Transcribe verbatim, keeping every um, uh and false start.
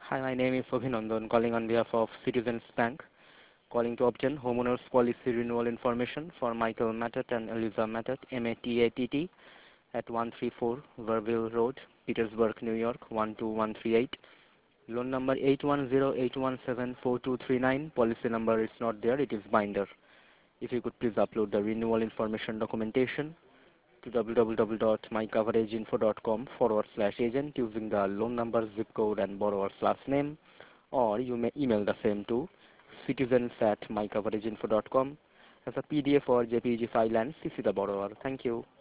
Hi, my name is Abhinandan, calling on behalf of Citizens Bank, calling to obtain homeowners policy renewal information for Michael Mattet and Eliza Mattet, M A T A T T, at one three four Verville Road, Petersburg, New York, one two one three eight. Loan number eight one zero eight one seven four two three nine. Policy number is not there, it is binder. If you could please upload the renewal information documentation to www.mycoverageinfo.com forward slash agent using the loan number, zip code, and borrower's last name, or you may email the same to citizens at mycoverageinfo dot com as a P D F or J P G file and C C the borrower. Thank you.